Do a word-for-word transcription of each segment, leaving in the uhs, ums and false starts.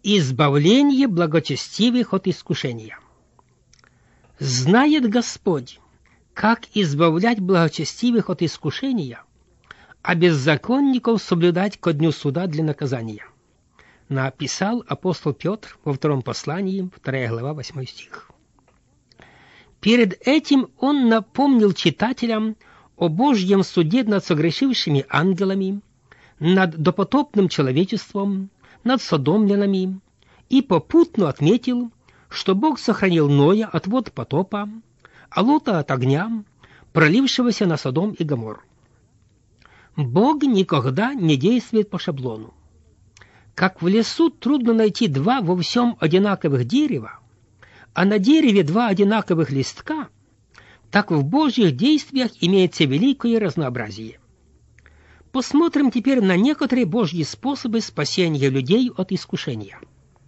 Избавление благочестивых от искушения. Знает Господь, как избавлять благочестивых от искушения, а беззаконников соблюдать ко дню суда для наказания. Написал апостол Петр во втором послании, вторая глава, восьмой стих. Перед этим он напомнил читателям о Божьем суде над согрешившими ангелами, над допотопным человечеством, над содомлянами, и попутно отметил, что Бог сохранил Ноя от вод потопа, а Лота от огня, пролившегося на Содом и Гоморру. Бог никогда не действует по шаблону. Как в лесу трудно найти два во всем одинаковых дерева, а на дереве два одинаковых листка, так в Божьих действиях имеется великое разнообразие. Посмотрим теперь на некоторые Божьи способы спасения людей от искушения.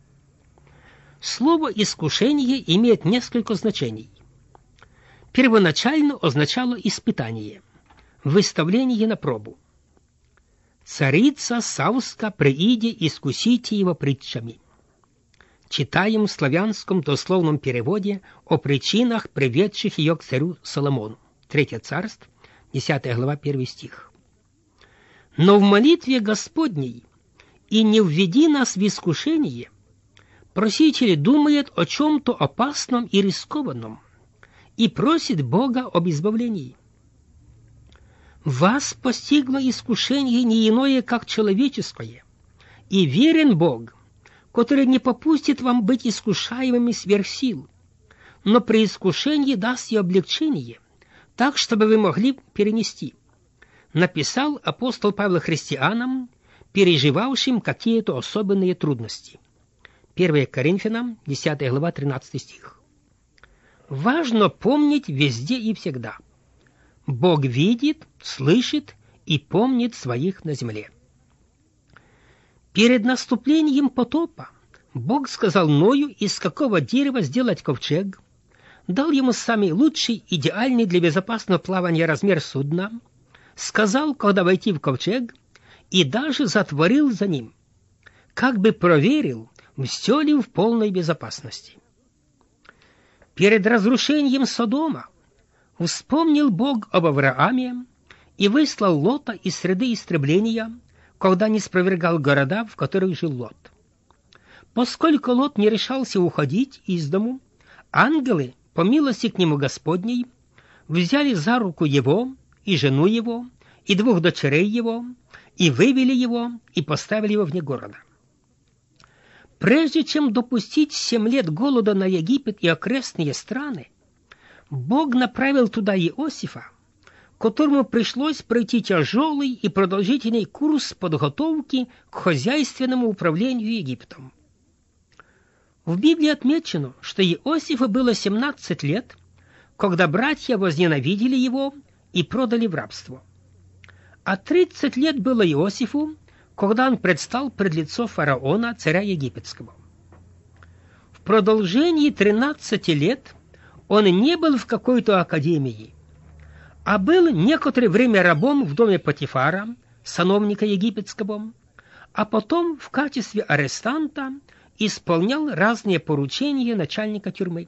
Слово «искушение» имеет несколько значений. Первоначально означало испытание, выставление на пробу. «Царица Савска прииде искусите его притчами». Читаем в славянском дословном переводе о причинах, приведших ее к царю Соломону. Третье царство, десятая глава, первый стих. «Но в молитве Господней и не введи нас в искушение, проситель думает о чем-то опасном и рискованном и просит Бога об избавлении. Вас постигло искушение не иное, как человеческое, и верен Бог, который не попустит вам быть искушаемыми сверх сил, но при искушении даст и облегчение, так, чтобы вы могли перенести», написал апостол Павел христианам, переживавшим какие-то особенные трудности. первое Коринфянам, десятая глава, тринадцатый стих. Важно помнить везде и всегда. Бог видит, слышит и помнит своих на земле. Перед наступлением потопа Бог сказал Ною, из какого дерева сделать ковчег, дал ему самый лучший, идеальный для безопасного плавания размер судна, сказал, когда войти в ковчег, и даже затворил за ним, как бы проверил, все ли в полной безопасности. Перед разрушением Содома вспомнил Бог об Аврааме и выслал Лота из среды истребления, когда не спровергал города, в которых жил Лот. Поскольку Лот не решался уходить из дому, ангелы, по милости к нему Господней, взяли за руку его и жену его, и двух дочерей его, и вывели его, и поставили его вне города. Прежде чем допустить семь лет голода на Египет и окрестные страны, Бог направил туда Иосифа, которому пришлось пройти тяжелый и продолжительный курс подготовки к хозяйственному управлению Египтом. В Библии отмечено, что Иосифу было семнадцать лет, когда братья возненавидели его и продали в рабство. А тридцать лет было Иосифу, когда он предстал пред лицо фараона, царя египетского. В продолжении тринадцати лет он не был в какой-то академии, а был некоторое время рабом в доме Потифара, сановника египетского, а потом в качестве арестанта исполнял разные поручения начальника тюрьмы.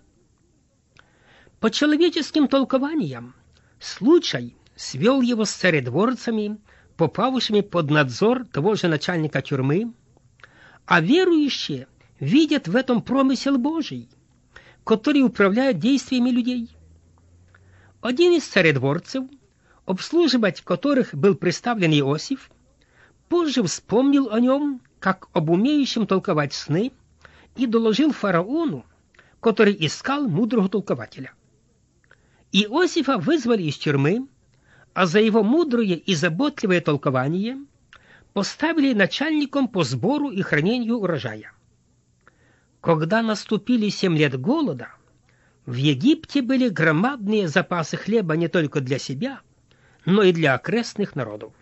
По человеческим толкованиям, случай свел его с царедворцами, попавшими под надзор того же начальника тюрьмы, а верующие видят в этом промысел Божий, который управляет действиями людей. Один из царедворцев, обслуживать которых был представлен Иосиф, позже вспомнил о нем, как об умеющем толковать сны, и доложил фараону, который искал мудрого толкователя. Иосифа вызвали из тюрьмы, а за его мудрое и заботливое толкование поставили начальником по сбору и хранению урожая. Когда наступили семь лет голода, в Египте были громадные запасы хлеба не только для себя, но и для окрестных народов.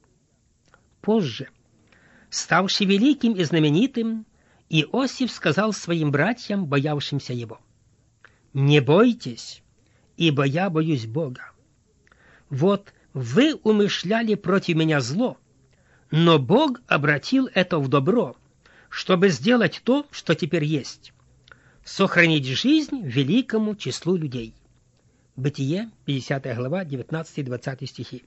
Позже, ставший великим и знаменитым, Иосиф сказал своим братьям, боявшимся его: «Не бойтесь, ибо я боюсь Бога. Вот вы умышляли против меня зло, но Бог обратил это в добро, чтобы сделать то, что теперь есть, сохранить жизнь великому числу людей. Бытие, пятидесятая глава, девятнадцатый-двадцатый стихи.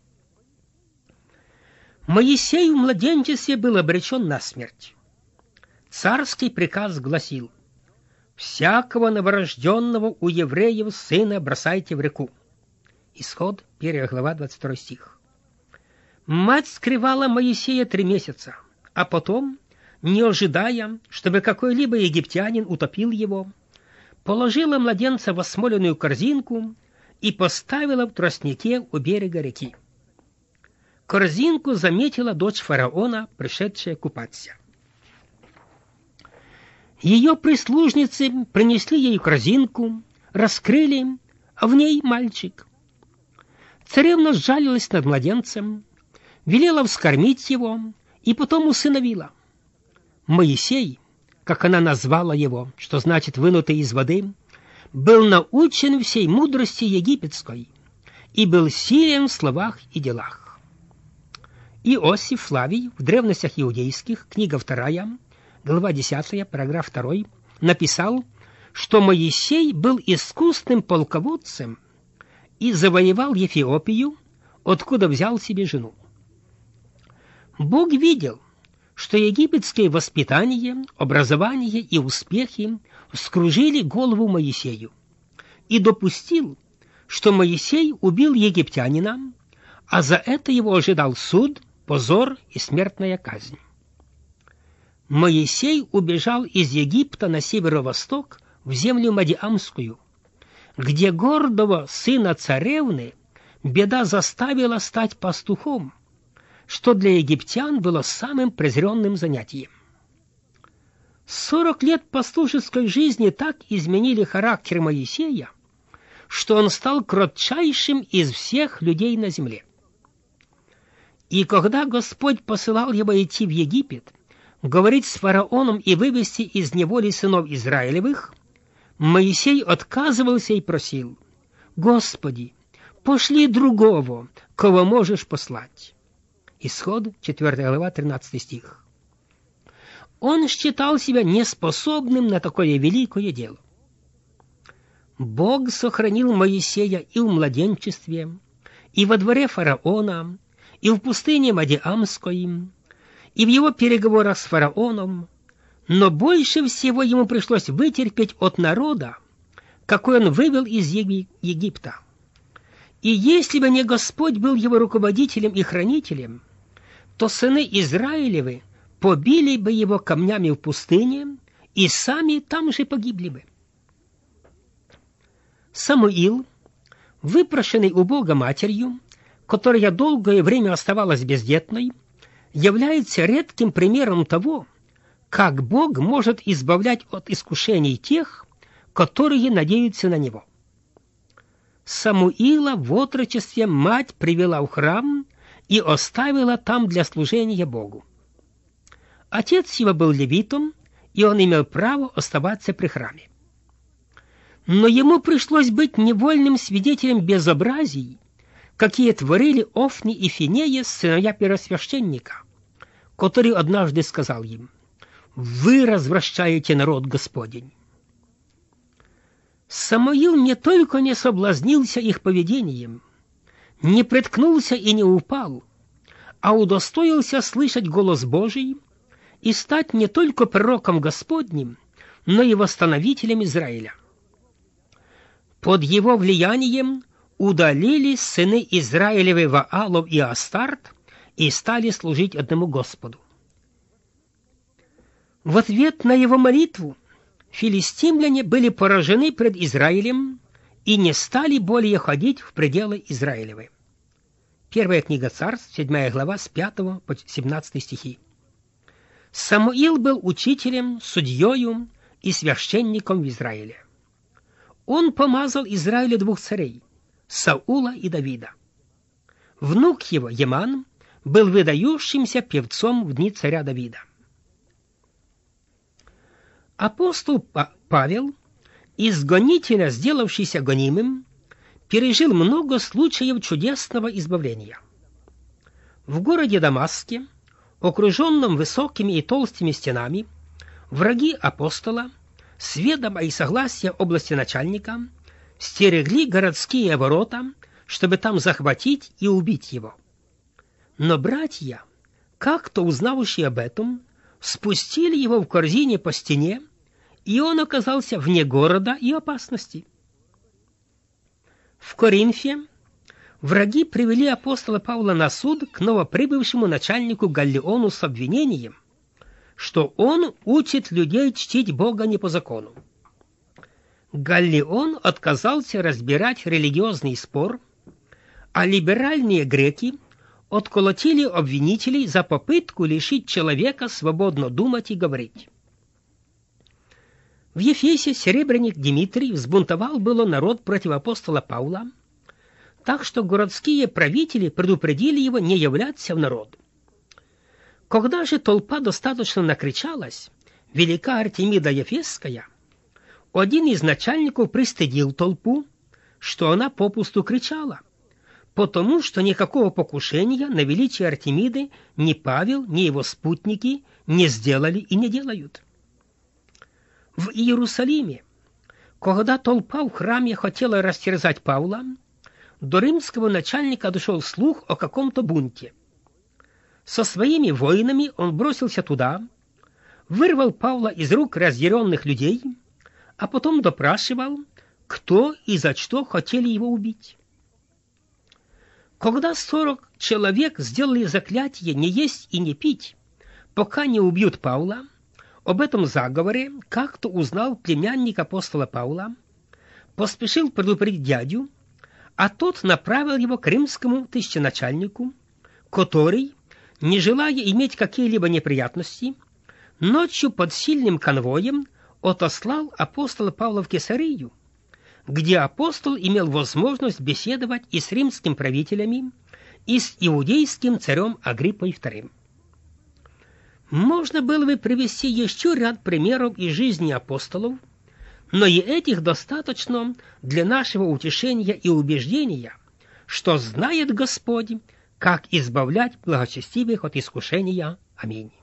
Моисей в младенчестве был обречен на смерть. Царский приказ гласил: «Всякого новорожденного у евреев сына бросайте в реку». Исход, первая глава, двадцать второй стих. Мать скрывала Моисея три месяца, а потом, не ожидая, чтобы какой-либо египтянин утопил его, положила младенца в осмоленную корзинку и поставила в тростнике у берега реки. Корзинку заметила дочь фараона, пришедшая купаться. Ее прислужницы принесли ей корзинку, раскрыли, а в ней мальчик. Царевна сжалилась над младенцем, велела вскормить его и потом усыновила. Моисей, как она назвала его, что значит «вынутый из воды», был научен всей мудрости египетской и был силен в словах и делах. Иосиф Флавий в древностях иудейских, книга вторая, глава десятая, параграф второй, написал, что Моисей был искусным полководцем и завоевал Эфиопию, откуда взял себе жену. Бог видел, что египетское воспитание, образование и успехи вскружили голову Моисею, и допустил, что Моисей убил египтянина, а за это его ожидал суд, позор и смертная казнь. Моисей убежал из Египта на северо-восток в землю Мадиамскую, где гордого сына царевны беда заставила стать пастухом, что для египтян было самым презренным занятием. Сорок лет пастушеской жизни так изменили характер Моисея, что он стал кротчайшим из всех людей на земле. И когда Господь посылал его идти в Египет, говорить с фараоном и вывести из неволи сынов Израилевых, Моисей отказывался и просил: «Господи, пошли другого, кого можешь послать». Исход, четвёртая глава, тринадцатый стих. Он считал себя неспособным на такое великое дело. Бог сохранил Моисея и в младенчестве, и во дворе фараона, и в пустыне Мадиамской, и в его переговорах с фараоном, но больше всего ему пришлось вытерпеть от народа, какой он вывел из Египта. И если бы не Господь был его руководителем и хранителем, то сыны Израилевы побили бы его камнями в пустыне и сами там же погибли бы. Самуил, выпрошенный у Бога матерью, которая долгое время оставалась бездетной, является редким примером того, как Бог может избавлять от искушений тех, которые надеются на Него. Самуила в отрочестве мать привела в храм и оставила там для служения Богу. Отец его был левитом, и он имел право оставаться при храме. Но ему пришлось быть невольным свидетелем безобразий, какие творили Офни и Финея, сыновья первосвященника, который однажды сказал им: «Вы развращаете народ Господень». Самуил не только не соблазнился их поведением, не приткнулся и не упал, а удостоился слышать голос Божий и стать не только пророком Господним, но и восстановителем Израиля. Под его влиянием удалились сыны Израилевы Ваалов и Астарт и стали служить одному Господу. В ответ на его молитву филистимляне были поражены пред Израилем и не стали более ходить в пределы Израилевы. Первая книга Царств, седьмая глава, с пятого по семнадцатый стихи. Самуил был учителем, судьёю и священником в Израиле. Он помазал Израилю двух царей, Саула и Давида. Внук его, Еман, был выдающимся певцом в дни царя Давида. Апостол Павел, из гонителя, сделавшийся гонимым, пережил много случаев чудесного избавления. В городе Дамаске, окруженном высокими и толстыми стенами, враги апостола, с ведома и согласия области начальника, стерегли городские ворота, чтобы там захватить и убить его. Но братья, как-то узнавшие об этом, спустили его в корзине по стене, и он оказался вне города и опасности. В Коринфе враги привели апостола Павла на суд к новоприбывшему начальнику Галлиону с обвинением, что он учит людей чтить Бога не по закону. Галлион отказался разбирать религиозный спор, а либеральные греки отколотили обвинителей за попытку лишить человека свободно думать и говорить. В Ефесе серебряник Дмитрий взбунтовал было народ против апостола Павла, так что городские правители предупредили его не являться в народ. Когда же толпа достаточно накричалась, велика Артемида Ефесская, один из начальников пристыдил толпу, что она попусту кричала, потому что никакого покушения на величие Артемиды ни Павел, ни его спутники не сделали и не делают. В Иерусалиме, когда толпа в храме хотела растерзать Павла, до римского начальника дошел слух о каком-то бунте. Со своими воинами он бросился туда, вырвал Павла из рук разъяренных людей, а потом допрашивал, кто и за что хотели его убить. Когда сорок человек сделали заклятие не есть и не пить, пока не убьют Павла, об этом заговоре как-то узнал племянник апостола Павла, поспешил предупредить дядю, а тот направил его к римскому тысяченачальнику, который, не желая иметь какие-либо неприятности, ночью под сильным конвоем отослал апостола Павла в Кесарию, где апостол имел возможность беседовать и с римскими правителями, и с иудейским царем Агриппой вторым. Можно было бы привести еще ряд примеров из жизни апостолов, но и этих достаточно для нашего утешения и убеждения, что знает Господь, как избавлять благочестивых от искушения. Аминь.